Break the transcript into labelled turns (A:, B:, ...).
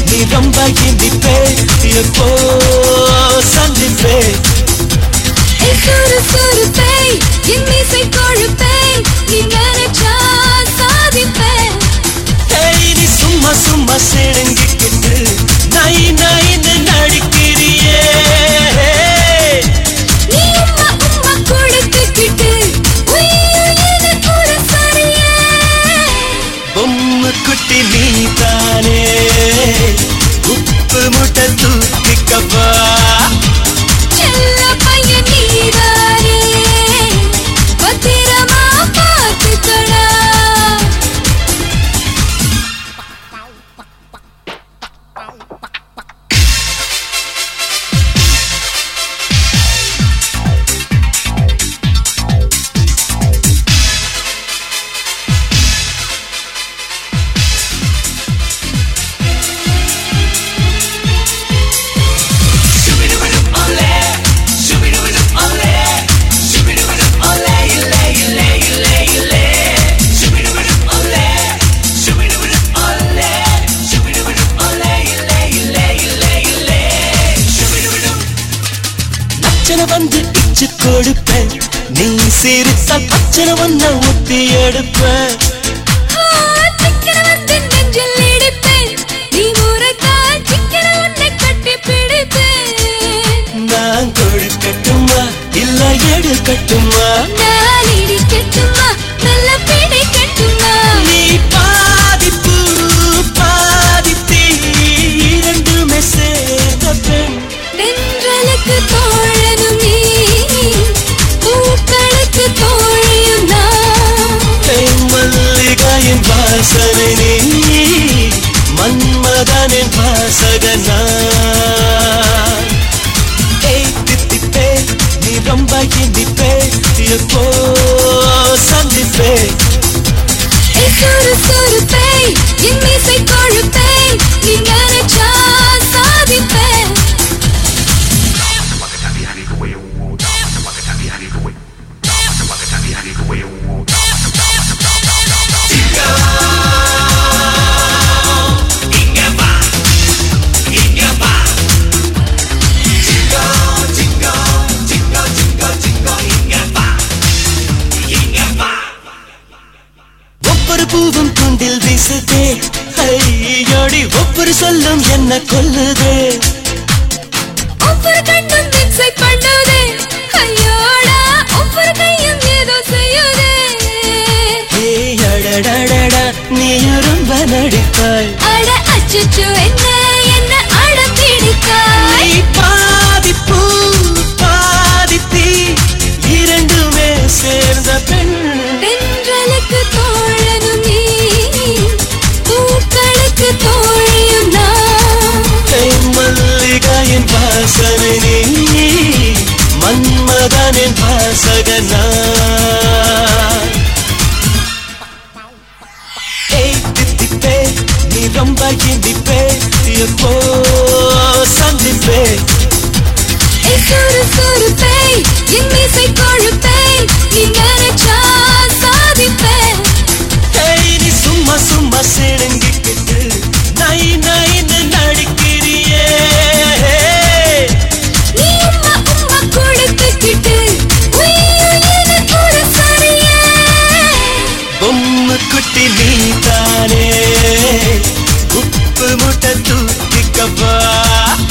A: நீ ரொம்ப இனிப்பே எப்போ சந்திப்பே
B: சுறுசுறுப்பே என் மீசை கொழுப்பே நீ நினைச்சா சாதிப்பே
A: நீ சும்மா சும்மா சிடுங்கிக்கிட்டு நாய் நாயின்னு நடிக்கிறியே
B: நீ உம்மா உம்மா கொடுத்துக்கிட்டு உயிர் கூட சரியே
A: பொம்மை குட்டி நீ தானே உப்பு முட்டை தூக்கிக்கப்பா
B: செல்ல பையன் நீதானே பத்திரமா பார்த்துக்கடா
A: வந்து இச்சு கொடுப்பேன் நீ சிரித்தால் பச்சனை ஒன்ன ஊத்தி எடுப்பேன்
B: சிக்கன வந்து நெஞ்சில் இடிப்பேன் நீ முறைத்தால் சிக்கன உன்னை கட்டி பிடிப்பேன்
A: நான் கொடுக்கட்டுமா இல்ல எடுக்கட்டுமா
B: நான் இடிக்கட்டுமா நல்ல பிடிக்கட்டுமா
A: நீ பாதிப்பு பாதித்தீ இரண்டுமே சேர்ந்த பெண்
B: தென்றலுக்கு தோழனும் நீ பூக்களுக்கு தோழியும் நான்
A: மல்லிகையின் வாசனை நீ மன்மதனின் வாசகனா தித்திப்பே நீ ரொம்ப இனிப்பே எப்போ சந்திப்பே
B: சுறுசுறுப்பே என் மீசை கொழுப்பே நீ நினைச்சா சாதிப்பே
A: ஒவ்வொரு பூவும் துண்டில் வீசுதே ஐயோடி ஒவ்வொரு சொல்லும் என்ன கொல்லுதே
B: ஒவ்வொரு கண்ணும் மிக்ஸை பண்ணுதே ஐயோடா ஒவ்வொரு கையும் ஏதோ செய்யுதே
A: அடடடடா நீ ரொம்ப நடிப்பாய்
B: அட அச்சச்சோ என்ன அட பிடிக்காய்
A: நீ பாதிப்பு பாதித்தீ இரண்டுமே சேர்ந்த பெண்
B: தென்றலுக்கு தோழனும் நீ பூக்களுக்கு தோழியும் நான்
A: மல்லிகையின் வாசனை நீ மன்மதனின் வாசகனா தித்திப்பே நீ ரொம்ப இனிப்பே எப்போ சந்திப்பே
B: சுறுசுறுப்பே என் மீசை கொழுப்பே நீ நினைச்சா சாதிப்பே
A: நீ சும்மா சும்மா சிடுங்கிக்கிட்டு நாய் நாயின்னு நடிக்கிறியே
B: நீ உம்மா உம்மா கொடுத்துக்கிட்டு உயிர் கூட சரியே
A: பொம்மை குட்டி நீ தானே உப்பு முட்டை தூக்கிக்கப்பா